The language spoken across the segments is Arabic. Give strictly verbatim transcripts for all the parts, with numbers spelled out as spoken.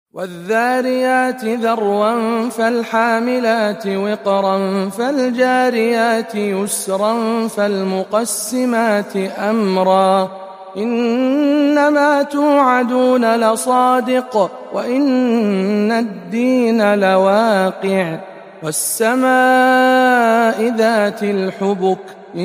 والذاريات ذروا فالحاملات وقرا فالجاريات يسرا فالمقسمات أمرا إنما توعدون لصادق وإن الدين لواقع والسماء ذات الحبك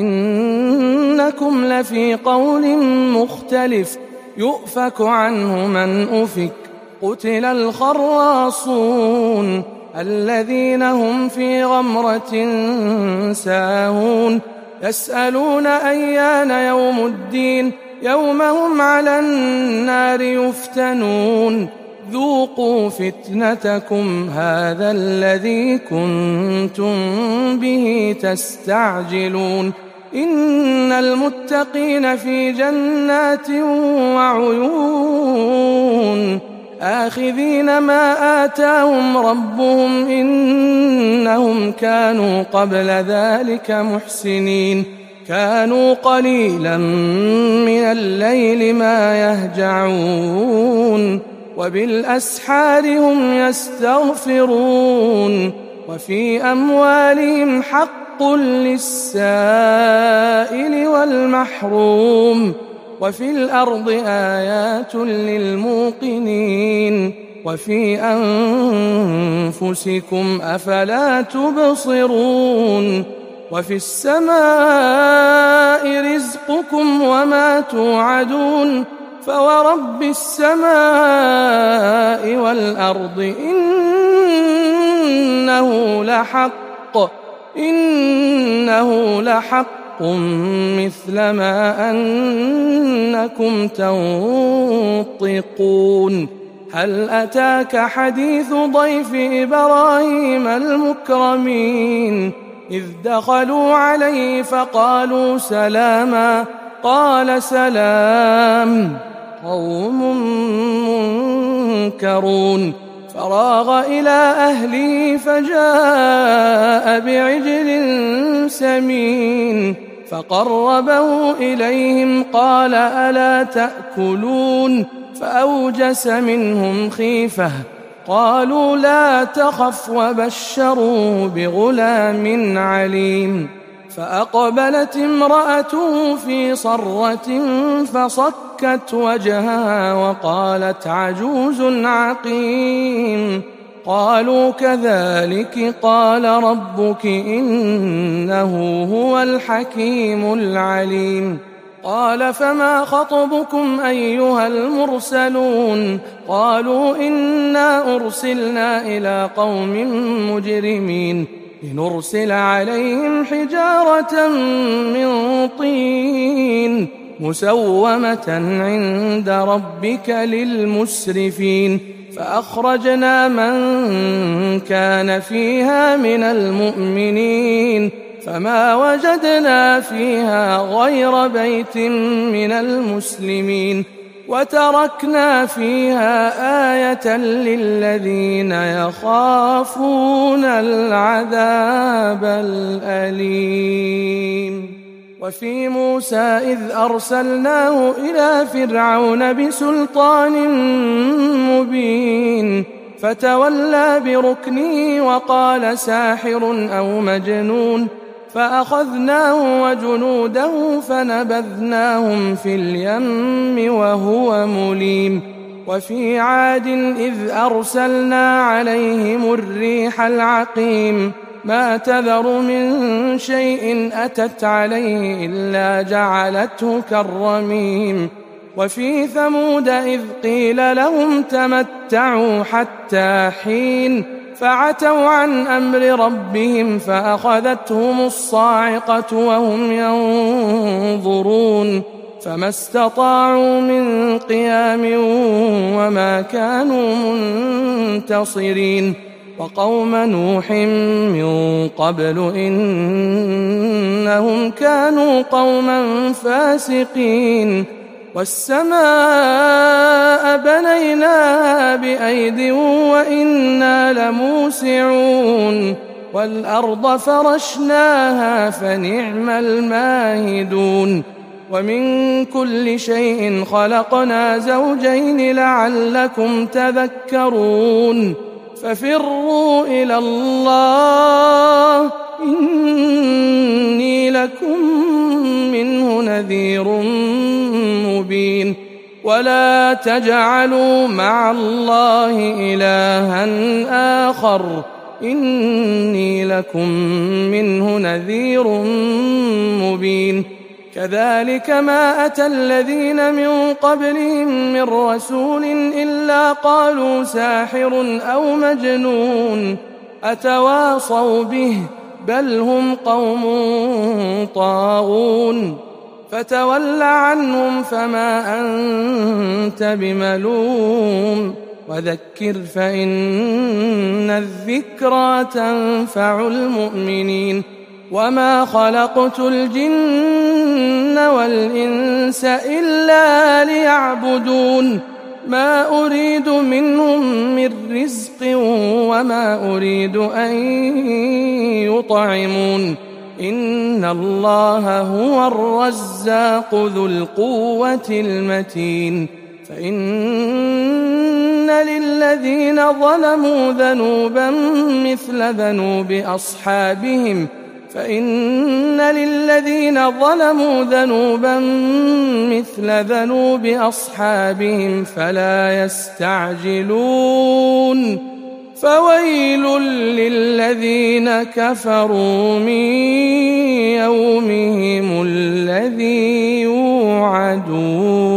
إنكم لفي قول مختلف يؤفك عنه من أفك قتل الخراصون الذين هم في غمرة ساهون يسألون أيان يوم الدين يوم هم على النار يفتنون ذوقوا فتنتكم هذا الذي كنتم به تستعجلون إن المتقين في جنات وعيون آخذين ما آتاهم ربهم إنهم كانوا قبل ذلك محسنين كانوا قليلا من الليل ما يهجعون وبالأسحار هم يستغفرون وفي أموالهم حق للسائل والمحروم وفي الأرض آيات للموقنين وفي أنفسكم أفلا تبصرون وفي السماء رزقكم وما توعدون فورب السماء والأرض إنه لحق إنه لحق مثل ما أنكم تنطقون هل أتاك حديث ضيف إبراهيم المكرمين إذ دخلوا عليه فقالوا سلاما قال سلام قوم منكرون فراغ إلى أهله فجاء بعجل سمين فقربه إليهم قال ألا تأكلون فأوجس منهم خيفة قالوا لا تخف وبشروه بغلام عليم فأقبلت امرأته في صرة فصكت وجهها وقالت عجوز عقيم قالوا كذلك قال ربك إنه هو الحكيم العليم قال فما خطبكم أيها المرسلون قالوا إنا أرسلنا إلى قوم مجرمين لنرسل عليهم حجارة من طين مسومة عند ربك للمسرفين فأخرجنا من كان فيها من المؤمنين فما وجدنا فيها غير بيت من المسلمين وتركنا فيها آية للذين يخافون العذاب الأليم وفي موسى إذ أرسلناه إلى فرعون بسلطان مبين فتولى بركنه وقال ساحر أو مجنون فأخذناه وجنوده فنبذناهم في اليم وهو مليم وفي عاد إذ أرسلنا عليهم الريح العقيم ما تذر من شيء أتت عليه إلا جعلته كالرميم وفي ثمود إذ قيل لهم تمتعوا حتى حين فعتوا عن أمر ربهم فأخذتهم الصاعقة وهم ينظرون فما استطاعوا من قيام وما كانوا منتصرين وقوم نوح من قبل إنهم كانوا قوما فاسقين والسماء بنيناها بأيد وإنا لموسعون والأرض فرشناها فنعم الماهدون ومن كل شيء خلقنا زوجين لعلكم تذكرون ففروا إلى الله إني لكم منه نذير مبين ولا تجعلوا مع الله إلها آخر إني لكم منه نذير مبين كذلك ما أتى الذين من قبلهم من رسول إلا قالوا ساحر أو مجنون أتواصوا به بل هم قوم طاغون فتول عنهم فما أنت بملوم وذكر فإن الذكرى تنفع المؤمنين وما خلقت الجن والإنس إلا ليعبدون ما أريد منهم من رزق وما أريد أن يطعمون إن الله هو الرزاق ذو القوة المتين فإن للذين ظلموا ذنوبا مثل ذنوب أصحابهم فإن للذين ظلموا ذنوبا مثل ذنوب أصحابهم فلا يستعجلون فويل للذين كفروا من يومهم الذي يوعدون